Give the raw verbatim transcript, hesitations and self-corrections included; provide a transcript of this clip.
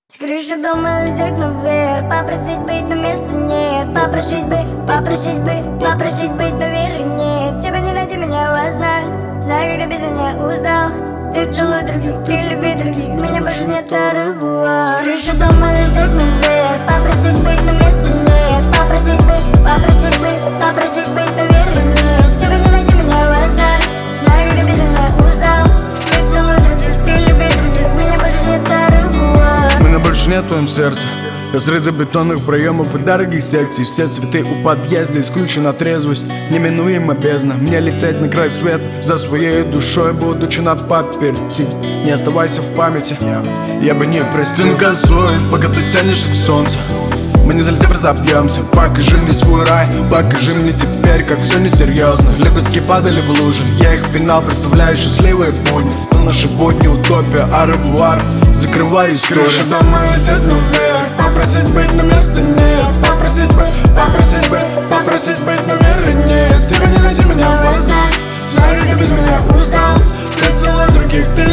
С крыши дома лететь наверх, попросить быть, но места нет. Попросить бы, попросить бы, попросить быть, но веры нет. Тебя не найти меня во снах, знаю, когда без меня устал. Ты целуй других, ты люби других, меня больше нет ревуар. С крыши дома лететь наверх, попросить быть, но места нет. Попросить бы, попросить бы, попросить быть, но веры нет. Тебя не найти меня во снах, знаю, когда без меня устал. Ты целуй других, ты люби других, меня больше нет ревуар. Меня больше нет в твоем сердце. Разрезы бетонных проемов и дорогих секций. Все цветы у подъезда, исключена трезвость. Неминуемо бездна. Мне лететь на край света за своей душой, будучи на паперти. Не оставайся в памяти, я бы не простил. Газует, пока ты тянешься к солнцу. Мы не залезем, разобьемся. Покажи мне свой рай, покажи мне теперь, как все несерьезно. Лепестки падали в лужи, я их пинал, представляю счастливые будни. Но наши будни утопия, аревуар, закрываю историю. Крыша дома летит наверх, попросить быть, но места нет. Попросить быть, попросить быть, попросить быть, но веры нет. Тебя не найти меня во снах, знаю, я без меня устал. Ты целуй других, ты